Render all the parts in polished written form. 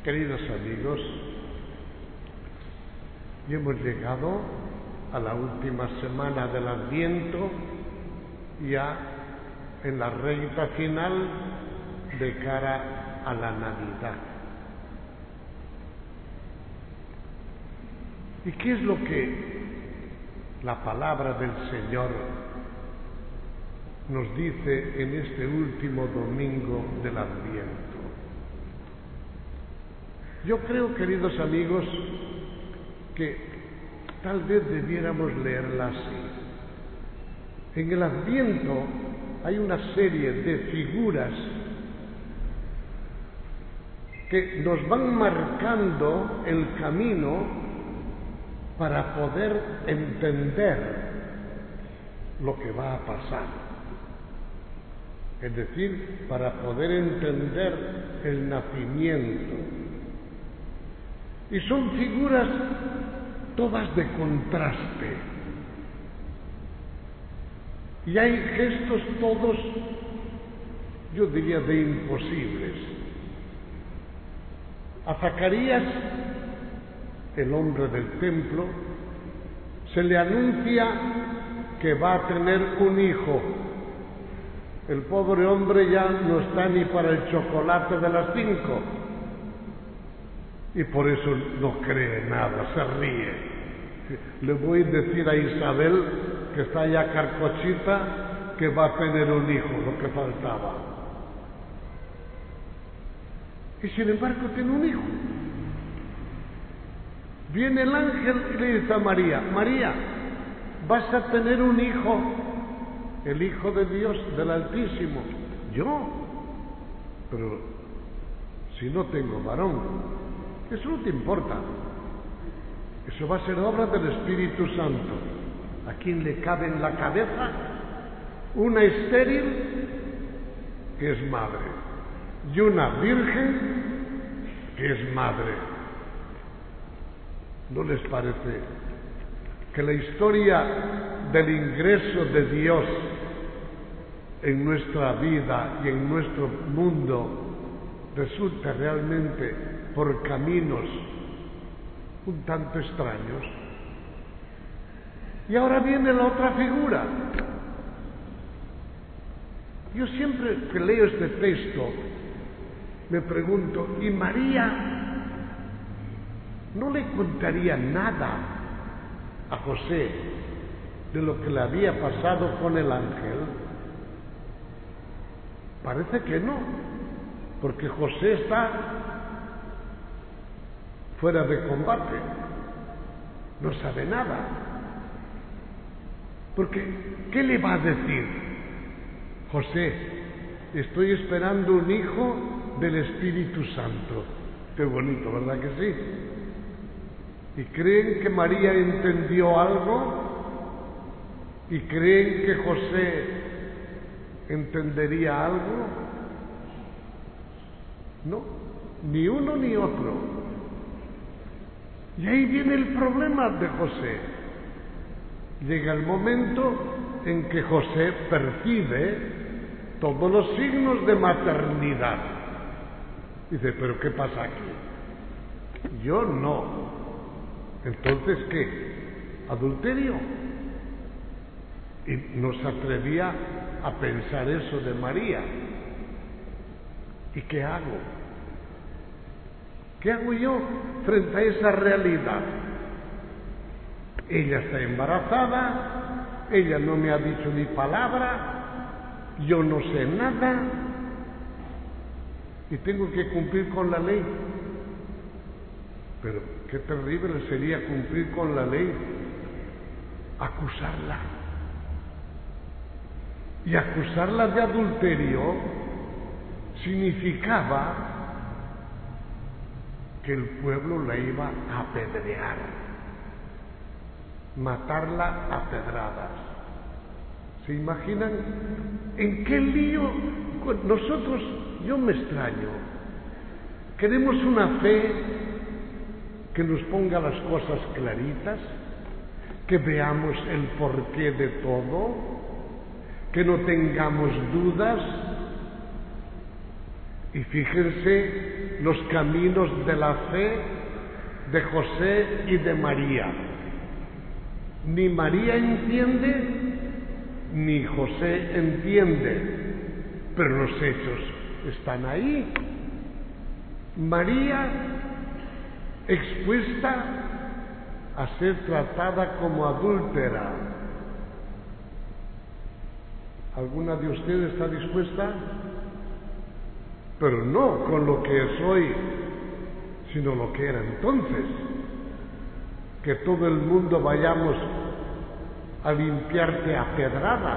Queridos amigos, ya hemos llegado a la última semana del Adviento, ya en la recta final de cara a la Navidad. ¿Y qué es lo que la palabra del Señor nos dice en este último domingo del Adviento? Yo creo, queridos amigos, que tal vez debiéramos leerla así. En el Adviento hay una serie de figuras que nos van marcando el camino para poder entender lo que va a pasar. Es decir, para poder entender el nacimiento. Y son figuras todas de contraste. Y hay gestos todos, yo diría, de imposibles. A Zacarías, el hombre del templo, se le anuncia que va a tener un hijo. El pobre hombre ya no está ni para el chocolate de las 5. Y por eso no cree nada, se ríe. Le voy a decir a Isabel, que está ya carcochita, que va a tener un hijo, lo que faltaba. Y sin embargo tiene un hijo. Viene el ángel y le dice a María: María, vas a tener un hijo, el Hijo de Dios, del Altísimo. ¿Yo? Pero si no tengo varón. Eso no te importa. Eso va a ser obra del Espíritu Santo. ¿A quién le cabe en la cabeza una estéril que es madre y una virgen que es madre? ¿No les parece que la historia del ingreso de Dios en nuestra vida y en nuestro mundo resulta realmente por caminos un tanto extraños? Y ahora viene la otra figura. Yo siempre que leo este texto me pregunto, ¿y María no le contaría nada a José de lo que le había pasado con el ángel? Parece que no, porque José está fuera de combate, no sabe nada. Porque, ¿qué le va a decir? José, estoy esperando un hijo del Espíritu Santo. Qué bonito, ¿verdad que sí? ¿Y creen que María entendió algo? ¿Y creen que José entendería algo? No, ni uno ni otro. Y ahí viene el problema de José. Llega el momento en que José percibe todos los signos de maternidad. Dice, ¿pero qué pasa aquí? Yo no. Entonces, ¿qué? ¿Adulterio? Y no se atrevía a pensar eso de María. ¿Y qué hago? ¿Qué hago yo frente a esa realidad? Ella está embarazada, ella no me ha dicho ni palabra, yo no sé nada y tengo que cumplir con la ley. Pero qué terrible sería cumplir con la ley, acusarla. Y acusarla de adulterio significaba que el pueblo la iba a apedrear, matarla a pedradas. ¿Se imaginan en qué lío? Nosotros, yo me extraño, queremos una fe que nos ponga las cosas claritas, que veamos el porqué de todo, que no tengamos dudas, Y fíjense los caminos de la fe de José y de María. Ni María entiende, ni José entiende, pero los hechos están ahí. María expuesta a ser tratada como adúltera. ¿Alguna de ustedes está dispuesta? Pero no con lo que es hoy, sino lo que era entonces. Que todo el mundo vayamos a limpiarte a pedradas.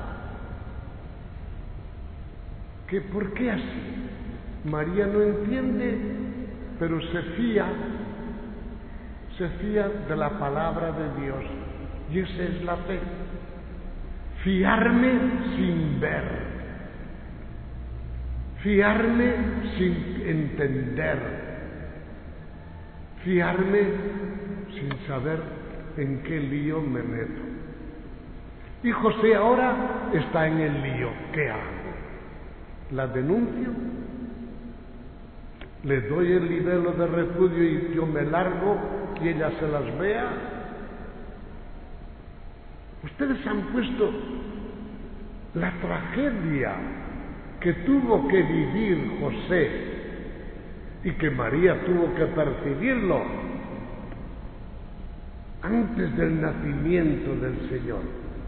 ¿Por qué así? María no entiende, pero se fía de la palabra de Dios. Y esa es la fe. Fiarme sin ver. Fiarme sin entender. Fiarme sin saber en qué lío me meto. Y José ahora está en el lío. ¿Qué hago? ¿La denuncio? ¿Le doy el libelo de repudio y yo me largo y ella se las vea? Ustedes han puesto la tragedia que tuvo que vivir José y que María tuvo que percibirlo antes del nacimiento del Señor.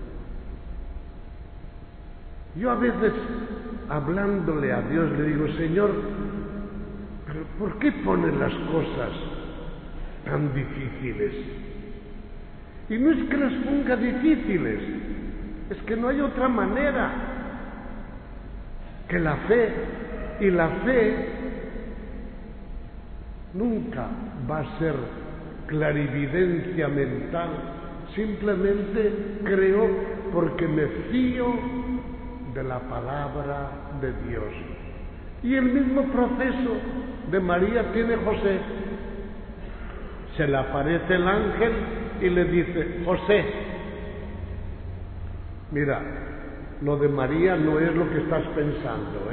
Yo a veces, hablándole a Dios, le digo: Señor, ¿pero por qué pones las cosas tan difíciles? Y no es que las ponga difíciles, es que no hay otra manera que la fe. Y la fe nunca va a ser clarividencia mental. Simplemente creo porque me fío de la palabra de Dios. Y el mismo proceso de María tiene José. Se le aparece el ángel y le dice: José, mira, lo de María no es lo que estás pensando,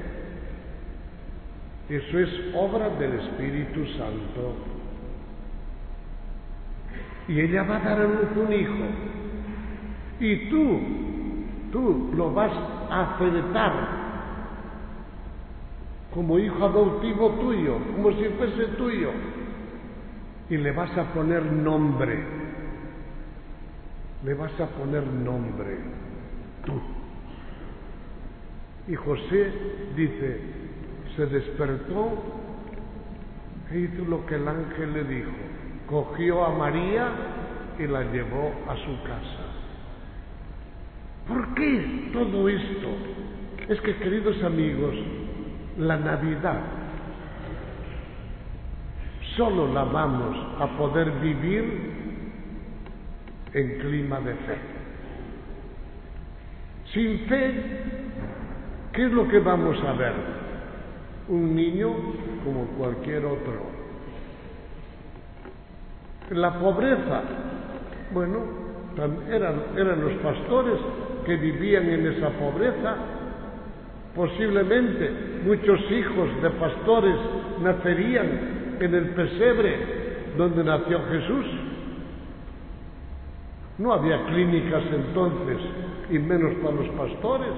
Eso es obra del Espíritu Santo. Y ella va a dar a luz un hijo. Y tú lo vas a aceptar como hijo adoptivo tuyo, como si fuese tuyo. Y le vas a poner nombre. Le vas a poner nombre. Tú. Y José dice, se despertó e hizo lo que el ángel le dijo. Cogió a María y la llevó a su casa. ¿Por qué todo esto? Es que, queridos amigos, la Navidad solo la vamos a poder vivir en clima de fe. Sin fe, ¿qué es lo que vamos a ver? Un niño como cualquier otro. La pobreza, bueno, eran los pastores que vivían en esa pobreza. Posiblemente muchos hijos de pastores nacerían en el pesebre donde nació Jesús. No había clínicas entonces, y menos para los pastores.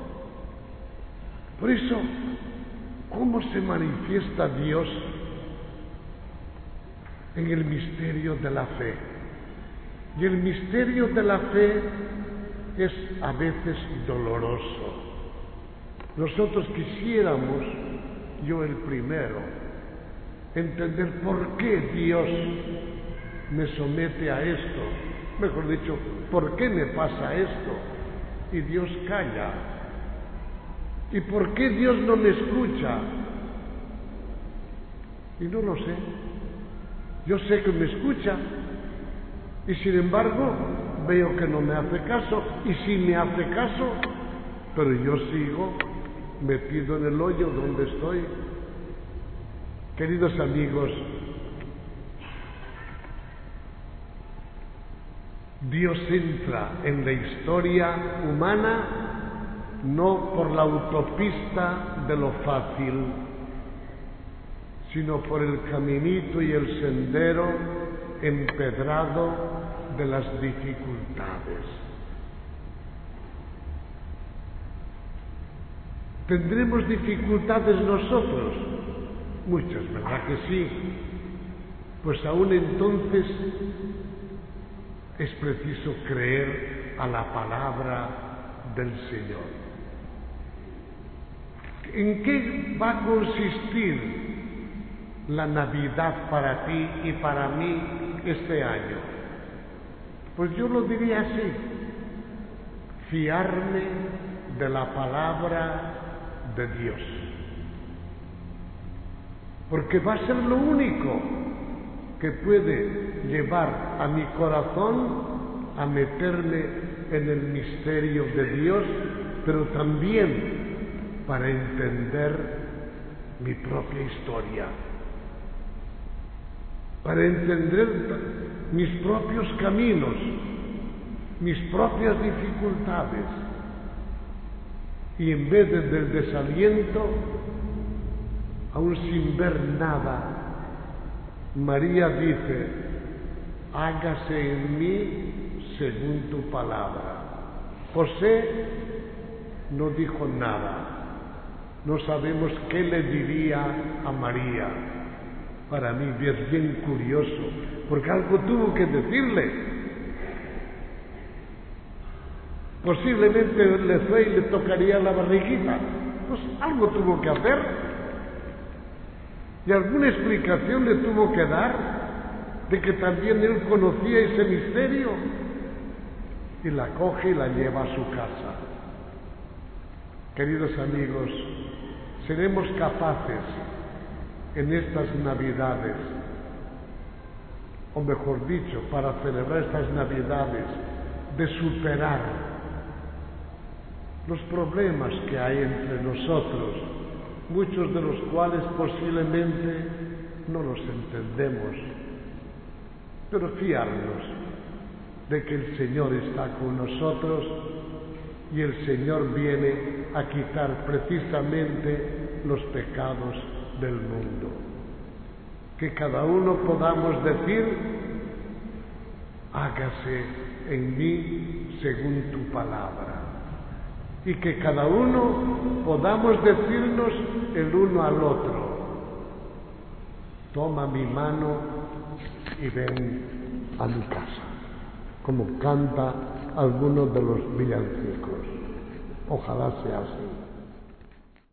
Por eso, ¿cómo se manifiesta Dios en el misterio de la fe? Y el misterio de la fe es a veces doloroso. Nosotros quisiéramos, yo el primero, entender por qué Dios me somete a esto. Mejor dicho, ¿por qué me pasa esto? Y Dios calla. ¿Y por qué Dios no me escucha? Y no lo sé. Yo sé que me escucha y sin embargo veo que no me hace caso, y sí me hace caso, pero yo sigo metido en el hoyo donde estoy. Queridos amigos, Dios entra en la historia humana no por la autopista de lo fácil, sino por el caminito y el sendero empedrado de las dificultades. ¿Tendremos dificultades nosotros? Muchas, ¿verdad que sí? Pues aún entonces es preciso creer a la palabra del Señor. ¿En qué va a consistir la Navidad para ti y para mí este año? Pues yo lo diría así: fiarme de la palabra de Dios, porque va a ser lo único que puede llevar a mi corazón a meterme en el misterio de Dios, pero también para entender mi propia historia, para entender mis propios caminos, mis propias dificultades. Y en vez del desaliento, aún sin ver nada, María dice: hágase en mí según tu palabra. José no dijo nada. No sabemos qué le diría a María. Para mí es bien curioso, porque algo tuvo que decirle. Posiblemente le fue y le tocaría la barriguita. Pues algo tuvo que hacer. Y alguna explicación le tuvo que dar de que también él conocía ese misterio. Y la coge y la lleva a su casa. Queridos amigos, seremos capaces en estas Navidades, o mejor dicho, para celebrar estas Navidades, de superar los problemas que hay entre nosotros, muchos de los cuales posiblemente no los entendemos, pero fiarnos de que el Señor está con nosotros y el Señor viene a quitar precisamente los pecados del mundo. Que cada uno podamos decir: hágase en mí según tu palabra. Y que cada uno podamos decirnos el uno al otro: toma mi mano y ven a mi casa, como canta algunos de los villancicos. Ojalá sea así.